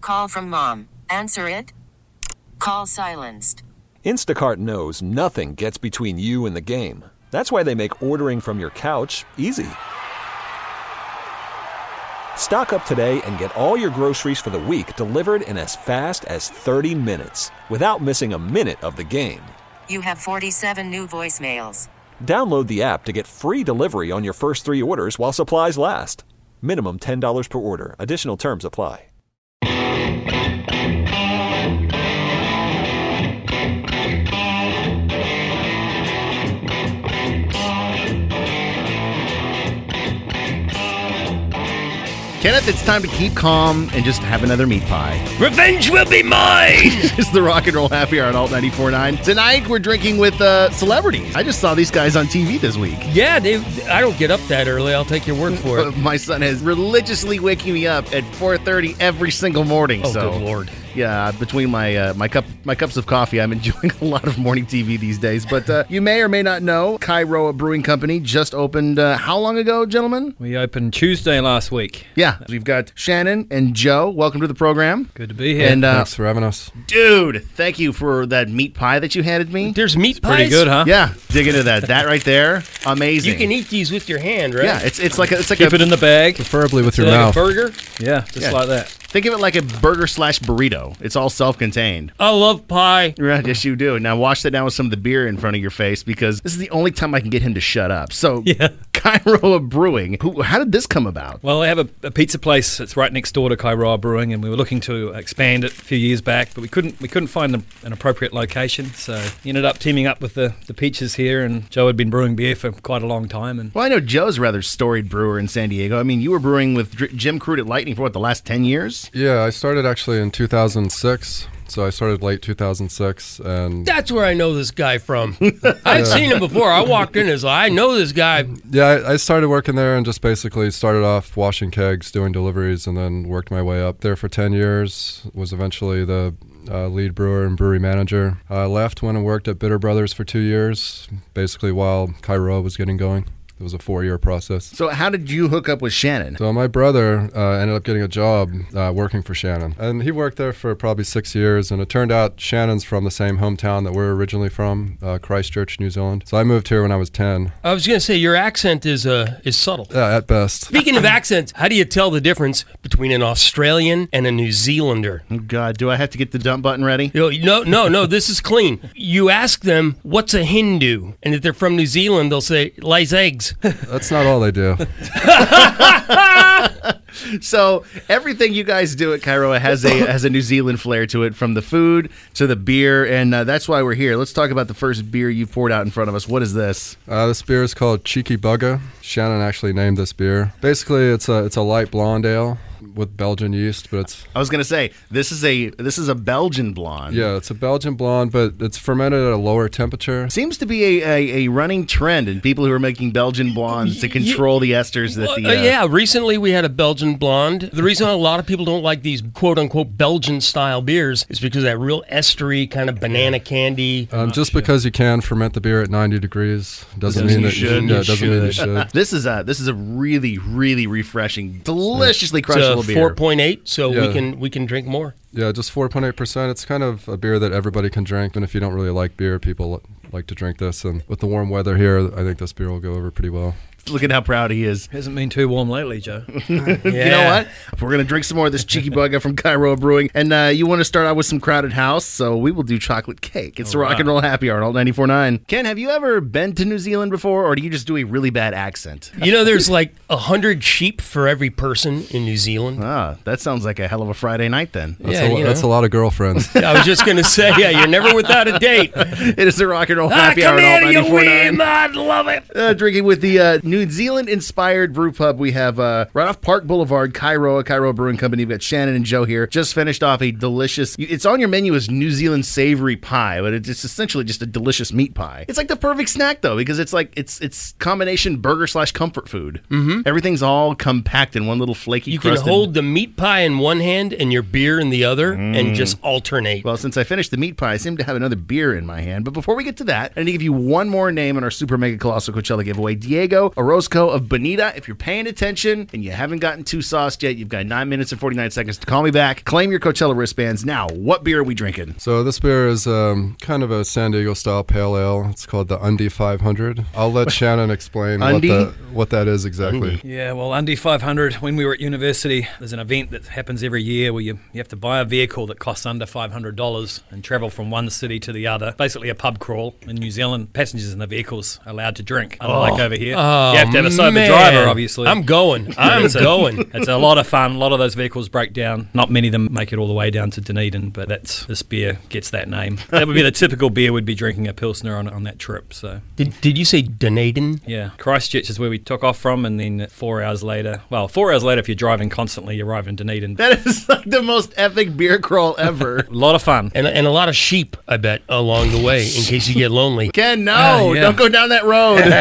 call from mom. Answer it. Call silenced. Instacart knows nothing gets between you and the game. That's why they make ordering from your couch easy. Stock up today and get all your groceries for the week delivered in as fast as 30 minutes without missing a minute of the game. You have 47 new voicemails. Download the app to get free delivery on your first 3 orders while supplies last. Minimum $10 per order. Additional terms apply. Kenneth, it's time to keep calm and just have another meat pie. Revenge will be mine! It's the Rock and Roll Happy Hour on Alt 94.9. Tonight, we're drinking with celebrities. I just saw these guys on TV this week. Yeah, I don't get up that early. I'll take your word for it. My son is religiously waking me up at 4:30 every single morning. Oh, so, good Lord. Yeah, between my cups of coffee, I'm enjoying a lot of morning TV these days. But you may or may not know, Kairoa Brewing Company just opened how long ago, gentlemen? We opened Tuesday last week. Yeah, we've got Shannon and Joe. Welcome to the program. Good to be here. And, thanks for having us. Dude, thank you for that meat pie that you handed me. There's meat pies? Pretty good, huh? Yeah, dig into that. That right there, amazing. You can eat these with your hand, right? Yeah, it's like Keep it in the bag. Preferably with your Like mouth. a burger? Yeah, just like that. Think of it like a burger / burrito. It's all self-contained. I love pie. Right, yes, you do. Now wash that down with some of the beer in front of your face because this is the only time I can get him to shut up. So, Yeah. Kairoa Brewing. How did this come about? Well, they have a pizza place that's right next door to Kairoa Brewing, and we were looking to expand it a few years back, but we couldn't find an appropriate location. So we ended up teaming up with the Peaches here, and Joe had been brewing beer for quite a long time. And Well, I know Joe's a rather storied brewer in San Diego. I mean, you were brewing with Jim Crude at Lightning for the last 10 years? Yeah, I started actually in 2006. So I started late 2006, and That's where I know this guy from. I'd seen him before. I walked in as I know this guy. yeah, I started working there and just basically started off washing kegs, doing deliveries, and then worked my way up there for 10 years. Was eventually the lead brewer and brewery manager. I left, went and worked at Bitter Brothers for 2 years, basically while Kairoa was getting going. It was a 4-year process. So how did you hook up with Shannon? So my brother ended up getting a job working for Shannon. And he worked there for probably 6 years. And it turned out Shannon's from the same hometown that we're originally from, Christchurch, New Zealand. So I moved here when I was 10. I was going to say, your accent is subtle. Yeah, at best. Speaking of accents, how do you tell the difference between an Australian and a New Zealander? Oh, God, do I have to get the dump button ready? No, this is clean. You ask them, what's a Hindu? And if they're from New Zealand, they'll say, lays eggs. That's not all they do. So everything you guys do at Kairoa has a New Zealand flair to it, from the food to the beer, and that's why we're here. Let's talk about the first beer you poured out in front of us. What is this? This beer is called Cheeky Bugga. Shannon actually named this beer. Basically, it's a light blonde ale with Belgian yeast, but it's... I was going to say, this is a Belgian blonde. Yeah, it's a Belgian blonde, but it's fermented at a lower temperature. Seems to be a running trend in people who are making Belgian blondes to control the esters that yeah, recently we had a Belgian blonde. The reason a lot of people don't like these quote-unquote Belgian-style beers is because of that real estery kind of banana candy. Just because you can ferment the beer at 90 degrees doesn't mean that you should. Yeah, doesn't mean you should. This is a really, really refreshing, deliciously crushable beer. 4.8, so we can drink more. Yeah, just 4.8%. It's kind of a beer that everybody can drink, and if you don't really like beer, people like to drink this. And with the warm weather here, I think this beer will go over pretty well. Look at how proud he is. Hasn't been too warm lately, Joe. You know what? We're going to drink some more of this Cheeky Bugga from Kairoa Brewing. And you want to start out with some Crowded House, so we will do chocolate cake. It's the Rock and Roll Happy Hour on Alt 94.9. Ken, have you ever been to New Zealand before, or do you just do a really bad accent? You know, there's like 100 sheep for every person in New Zealand. Ah, that sounds like a hell of a Friday night then. That's a lot of girlfriends. I was just going to say, you're never without a date. It is the Rock and Roll Happy Hour on Alt 94.9. I love it. Drinking with the New Zealand-inspired brew pub. We have right off Park Boulevard, Kairoa Brewing Company. We've got Shannon and Joe here. Just finished off a delicious, it's on your menu as New Zealand savory pie, but it's essentially just a delicious meat pie. It's like the perfect snack though, because it's like it's combination burger / comfort food. Mm-hmm. Everything's all compact in one little flaky You crusted. can hold the meat pie in one hand and your beer in the other and just alternate. Well, since I finished the meat pie, I seem to have another beer in my hand. But before we get to that, I need to give you one more name in our Super Mega Colossal Coachella giveaway. Diego Orozco of Bonita. If you're paying attention and you haven't gotten too sauced yet, you've got 9 minutes and 49 seconds to call me back. Claim your Coachella wristbands. Now, what beer are we drinking? So this beer is kind of a San Diego style pale ale. It's called the Undy 500. I'll let Shannon explain what that is exactly. Yeah, well, Undy 500, when we were at university, there's an event that happens every year where you have to buy a vehicle that costs under $500 and travel from one city to the other. Basically a pub crawl. In New Zealand, passengers in the vehicles are allowed to drink, unlike over here. Oh, you have to have a sober man. driver, obviously. I'm going. It's a lot of fun. A lot of those vehicles break down. Not many of them make it all the way down to Dunedin, but this beer gets that name. That would be the typical beer we'd be drinking a Pilsner on that trip. So Did you say Dunedin? yeah, Christchurch is where we took off from, and then 4 hours later, if you're driving constantly, you arrive in Dunedin. That is like the most epic beer crawl ever. A lot of fun. And a lot of sheep, I bet, along the way, in case you get lonely. Ken, no, Yeah. don't go down that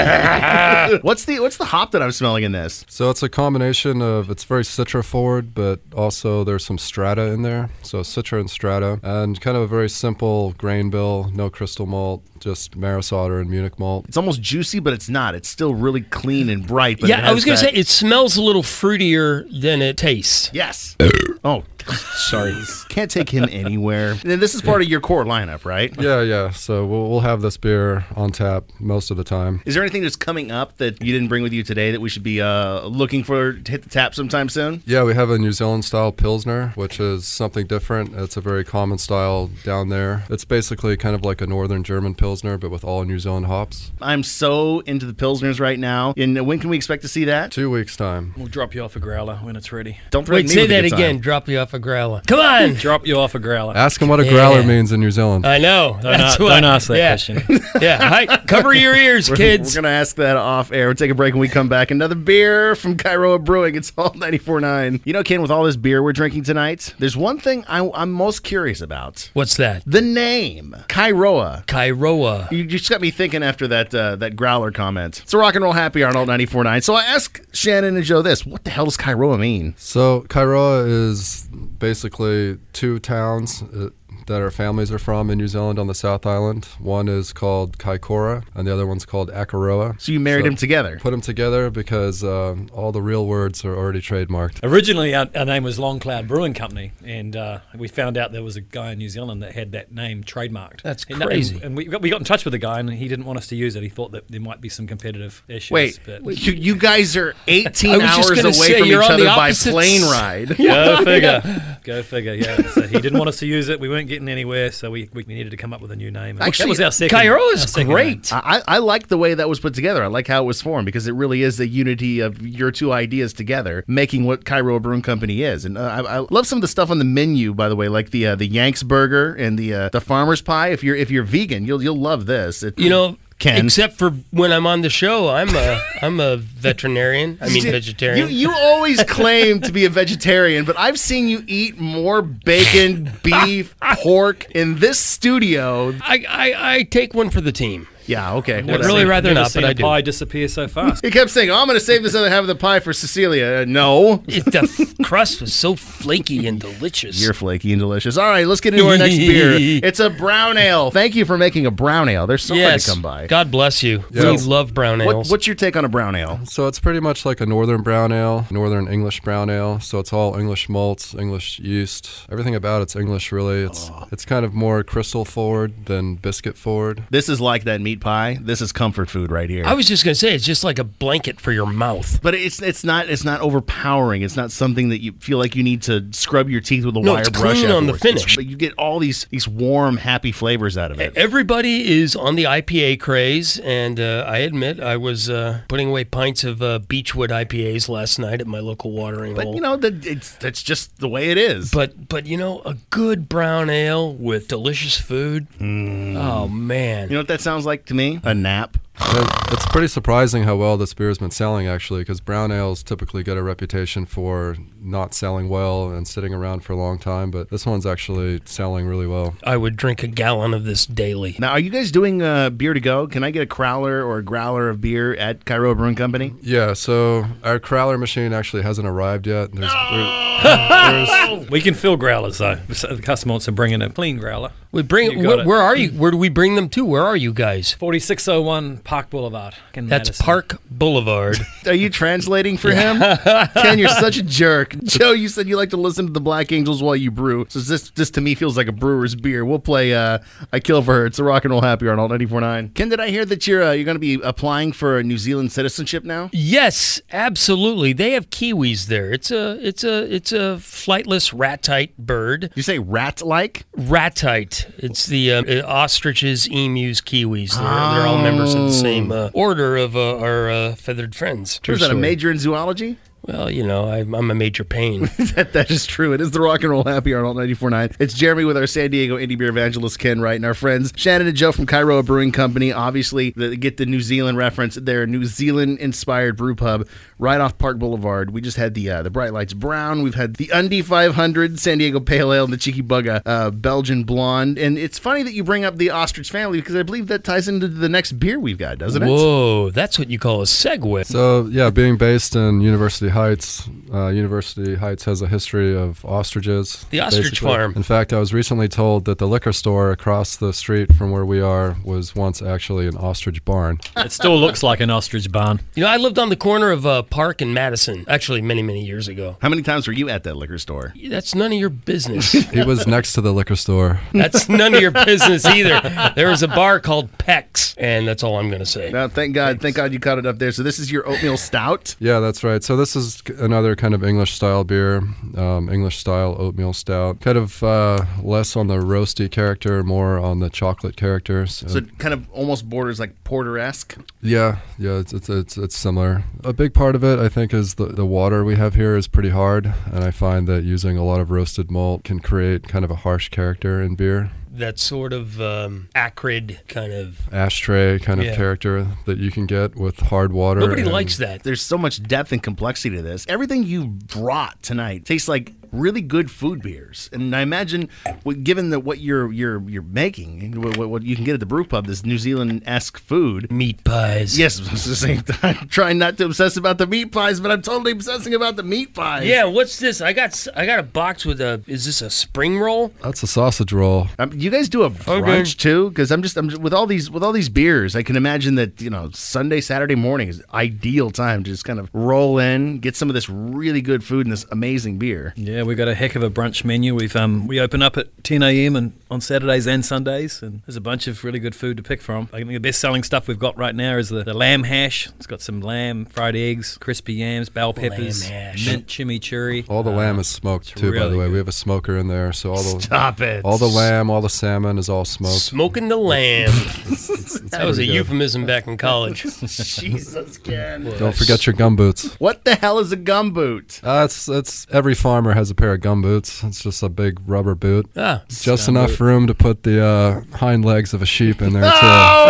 road. What's the hop that I'm smelling in this? So it's a combination of, it's very Citra forward, but also there's some Strata in there. So Citra and Strata, and kind of a very simple grain bill, no crystal malt, just Maris Otter and Munich malt. It's almost juicy, but it's not. It's still really clean and bright. But Yeah, I was going to say, it smells a little fruitier than it tastes. Yes. Oh, sorry. Can't take him anywhere. And this is part of your core lineup, right? Yeah. So we'll have this beer on tap most of the time. Is there anything that's coming up that you didn't bring with you today that we should be looking for to hit the tap sometime soon? Yeah, we have a New Zealand style Pilsner, which is something different. It's a very common style down there. It's basically kind of like a northern German Pilsner, but with all New Zealand hops. I'm so into the Pilsners right now. And when can we expect to see that? 2 weeks time. We'll drop you off a growler when it's ready. Don't threaten Wait, me say with a that good again. time. Drop you off a growler. Come on. Drop you off a growler. Ask them what a Yeah. growler means in New Zealand. I know. Don't ask that question. Yeah. Hi, cover your ears, kids. We're going to ask that off air. We'll take a break when we come back. Another beer from Kairoa Brewing. It's all 94.9. You know, Ken, with all this beer we're drinking tonight, there's one thing I'm most curious about. What's that? The name, Kairoa. Kairoa. You just got me thinking after that growler comment. It's a rock and roll happy hour on Alt 94.9. So I asked Shannon and Joe this. What the hell does Kairoa mean? So Kairoa is basically two towns that our families are from in New Zealand on the South Island. One is called Kaikoura, and the other one's called Akaroa. So you married them together? Put them together because all the real words are already trademarked. Originally, our name was Long Cloud Brewing Company, and we found out there was a guy in New Zealand that had that name trademarked. That's And- crazy. And we got in touch with the guy, and he didn't want us to use it. He thought that there might be some competitive issues. Wait, but you guys are 18 I was just hours gonna away say, from you're each on the other by opposites. plane ride. Go figure. Go figure, yeah. So he didn't want us to use it. We weren't getting anywhere, so we needed to come up with a new name. And Actually, that was our second. Kairoa is our second great. name. I like the way that was put together. I like how it was formed because it really is the unity of your two ideas together, making what Kairoa Brewing Company is. And I love some of the stuff on the menu, by the way, like the Yanks burger and the farmer's pie. If you're vegan, you'll love this. You know, Ken. except for when I'm on the show, I'm a veterinarian. I mean, vegetarian. You always claim to be a vegetarian, but I've seen you eat more bacon, beef, pork in this studio. I take one for the team. Yeah, okay. I'd whatever. really rather Never not, seen but a I do. pie disappear so fast. He kept saying, "Oh, I'm going to save this other half of the pie for Cecilia." No. The crust was so flaky and delicious. You're flaky and delicious. All right, let's get into our next beer. It's a brown ale. Thank you for making a brown ale. There's so many to come by. God bless you. Yes. We love brown ales. What's your take on a brown ale? So it's pretty much like a northern brown ale, northern English brown ale. So it's all English malts, English yeast. Everything about it's English, really. It's kind of more crystal forward than biscuit forward. This is like that meat pie. This is comfort food right here. I was just gonna say it's just like a blanket for your mouth. But it's not overpowering. It's not something that you feel like you need to scrub your teeth with a wire it's brush clean on the afterwards. finish. But you get all these warm, happy flavors out of it. Everybody is on the IPA craze, and I admit I was putting away pints of Beechwood IPAs last night at my local watering But hole. you know that's just the way it is. But you know, a good brown ale with delicious food. Oh man. you know what that sounds like to me? A nap. It's pretty surprising how well this beer has been selling, actually, because brown ales typically get a reputation for not selling well and sitting around for a long time, but this one's actually selling really well. I would drink a gallon of this daily. Now, are you guys doing beer to go? Can I get a crowler or a growler of beer at Kairoa Brewing Company? Yeah, so our crowler machine actually hasn't arrived yet. We can fill growlers, though. So the customer wants to bring in a clean growler. Bring. You got it. Where are you? Where do we bring them to? Where are you guys? 4601 Park Boulevard. In That's Madison. Park Boulevard. Are you translating for him? Ken, you're such a jerk. Joe, you said you like to listen to the Black Angels while you brew. So this to me feels like a brewer's beer. We'll play I Kill for Her. It's a rock and roll happy hour on Alt 94.9. Ken, did I hear that you're going to be applying for New Zealand citizenship now? Yes, absolutely. They have kiwis there. It's a flightless rat-type bird. You say rat-like? Rat-type. It's the ostriches, emus, kiwis. They're all members of the same order of our feathered friends. Is that a major in zoology? Well, I'm a major pain. That is true. It is the rock and roll happy hour on Alt 94.9. It's Jeremy with our San Diego indie beer evangelist Ken Wright and our friends Shannon and Joe from Kairoa Brewing Company. Obviously, they get the New Zealand reference. They're a New Zealand-inspired brew pub right off Park Boulevard. We just had the Bright Lights Brown. We've had the Undie 500 San Diego Pale Ale and the Cheeky Bugga Belgian Blonde. And it's funny that you bring up the Ostrich family because I believe that ties into the next beer we've got, doesn't it? Whoa, that's what you call a segue. So, yeah, being based in University Heights, University Heights has a history of ostriches. The ostrich basically. farm. In fact, I was recently told that the liquor store across the street from where we are was once actually an ostrich barn. It still looks like an ostrich barn. I lived on the corner of Park and Madison, actually many, many years ago. How many times were you at that liquor store? That's none of your business. He was next to the liquor store. That's none of your business either. There was a bar called Peck's, and that's all I'm going to say. No, thank God you caught it up there. So this is your oatmeal stout? Yeah, that's right. So this is another kind of English-style beer, English-style oatmeal stout. Kind of less on the roasty character, more on the chocolate characters. So it kind of almost borders like porter-esque? Yeah, it's similar. A big part of it, I think, is the water we have here is pretty hard, and I find that using a lot of roasted malt can create kind of a harsh character in beer. That sort of acrid kind of ashtray kind of character that you can get with hard water. Nobody likes that. There's so much depth and complexity to this. Everything you brought tonight tastes like really good food beers, and I imagine, given that what you're making, what you can get at the brew pub, this New Zealand-esque food, meat pies. Yes, I'm trying not to obsess about the meat pies, but I'm totally obsessing about the meat pies. Yeah, what's this? I got a box with is this a spring roll? That's a sausage roll. You guys do a brunch too? Because I'm just with all these beers, I can imagine that Sunday, Saturday morning is ideal time to just kind of roll in, get some of this really good food and this amazing beer. Yeah, we've got a heck of a brunch menu. We open up at 10 a.m. and on Saturdays and Sundays, and there's a bunch of really good food to pick from. I think the best-selling stuff we've got right now is the lamb hash. It's got some lamb, fried eggs, crispy yams, bell peppers, mint chimichurri. All the lamb is smoked too, by the way. good. We have a smoker in there, so all the Stop it. all the lamb, all the salmon is all smoked. Smoking the lamb. That was a euphemism back in college. Jesus, Ken. Don't forget your gumboots. What the hell is a gumboot? It's every farmer has a pair of gumboots. It's just a big rubber boot. Just enough room to put the hind legs of a sheep in there too.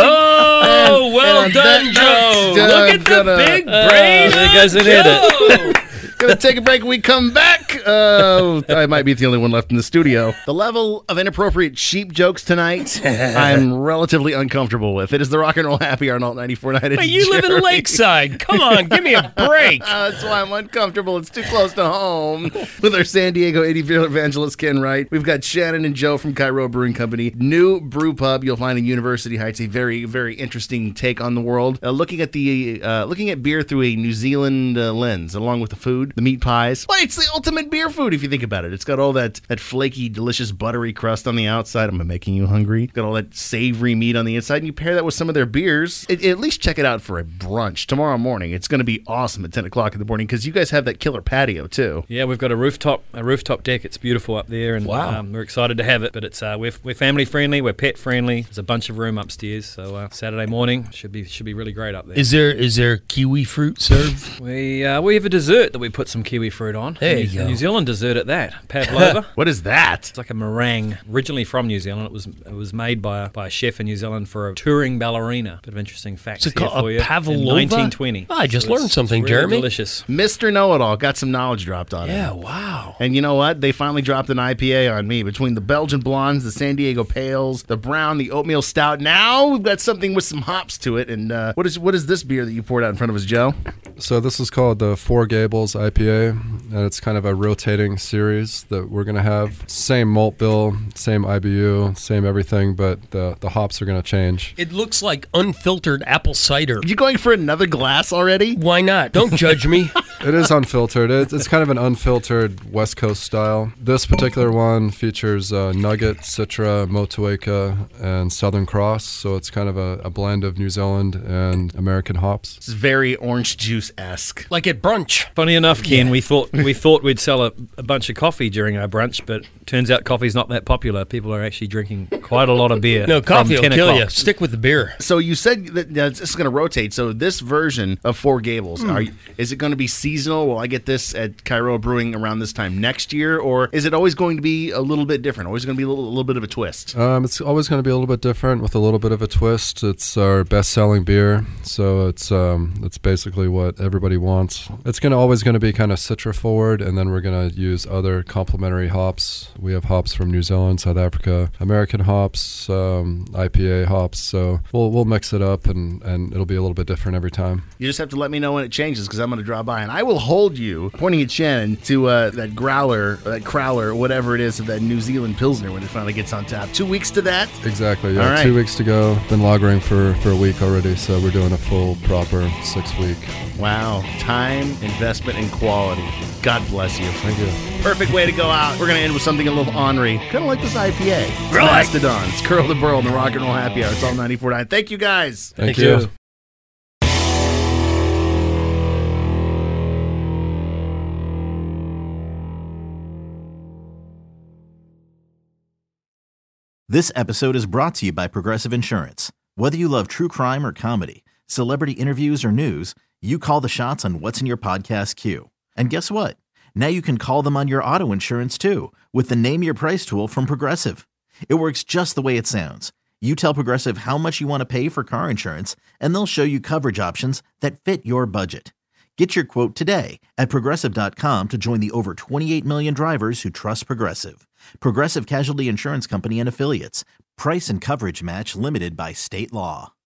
Oh, well done, Joe. Look at the big brain. There goes an edit. Gonna take a break when we come back. I might be the only one left in the studio. The level of inappropriate sheep jokes tonight, I'm relatively uncomfortable with. It is the Rock and Roll Happy Hour on Alt 94.9. But you live in Lakeside. Come on, give me a break. That's why I'm uncomfortable. It's too close to home. With our San Diego 80 beer evangelist Ken Wright, we've got Shannon and Joe from Kairoa Brewing Company. New brew pub you'll find in University Heights. A very, very interesting take on the world. Looking at beer through a New Zealand lens, along with the food. The meat pies. Well, it's the ultimate beer food if you think about it. It's got all that flaky, delicious, buttery crust on the outside. I'm making you hungry. It's got all that savory meat on the inside, and you pair that with some of their beers. At least check it out for a brunch tomorrow morning. It's going to be awesome at 10 o'clock in the morning because you guys have that killer patio too. Yeah, we've got a rooftop deck. It's beautiful up there, and we're excited to have it. But it's we're family friendly, we're pet friendly. There's a bunch of room upstairs, so Saturday morning should be really great up there. Is there kiwi fruit served? We have a dessert that we put some kiwi fruit on. There you go. New Zealand dessert at that. Pavlova. What is that? It's like a meringue, originally from New Zealand. It was made by a chef in New Zealand for a touring ballerina. Bit of interesting facts Is it here called for a you. pavlova? In 1920. I just learned something, it's really Jeremy. Delicious. Mr. Know-It-All got some knowledge dropped on him. Yeah, wow. And you know what? They finally dropped an IPA on me. Between the Belgian Blondes, the San Diego Pales, the Brown, the Oatmeal Stout. Now we've got something with some hops to it. And what is this beer that you poured out in front of us, Joe? So this is called the Four Gables IPA, and it's kind of a rotating series that we're going to have. Same malt bill, same IBU, same everything, but the hops are going to change. It looks like unfiltered apple cider. You going for another glass already? Why not? Don't judge me. It is unfiltered. It's kind of an unfiltered West Coast style. This particular one features Nugget, Citra, Motueka, and Southern Cross, so it's kind of a blend of New Zealand and American hops. It's very orange juice-esque. Like at brunch. Funny enough, Ken, we thought we'd sell a bunch of coffee during our brunch, but turns out coffee's not that popular. People are actually drinking quite a lot of beer. No, coffee from will 10 kill o'clock. you. Stick with the beer. So you said that it's going to rotate. So this version of Four Gables, is it going to be seasonal? Will I get this at Kairoa Brewing around this time next year? Or is it always going to be a little bit different? Always going to be a little bit of a twist? It's always going to be a little bit different with a little bit of a twist. It's our best-selling beer, so it's basically what everybody wants. It's always going to be kind of Citra forward, and then we're going to use other complementary hops. We have hops from New Zealand, South Africa, American hops, IPA hops. So we'll mix it up, and it'll be a little bit different every time. You just have to let me know when it changes, because I'm going to drop by, and I will hold you, pointing at Shannon, to that growler, or that crowler, whatever it is, of that New Zealand Pilsner when it finally gets on tap. 2 weeks to that? Exactly, yeah. All right. 2 weeks to go. Been lagering for a week already, so we're doing a full, proper 6 week. Wow. Time, investment, and quality. God bless you. Thank you. Perfect way to go out. We're going to end with something a little ornery, kind of like this IPA. It's Really? Mastodon. It's Curl the Burl and the Rock and Roll Happy Hour. It's all 94.9. Thank you, guys. Thank you. This episode is brought to you by Progressive Insurance. Whether you love true crime or comedy, celebrity interviews or news, you call the shots on what's in your podcast queue. And guess what? Now you can call them on your auto insurance too with the Name Your Price tool from Progressive. It works just the way it sounds. You tell Progressive how much you want to pay for car insurance, and they'll show you coverage options that fit your budget. Get your quote today at Progressive.com to join the over 28 million drivers who trust Progressive. Progressive Casualty Insurance Company and Affiliates. Price and coverage match limited by state law.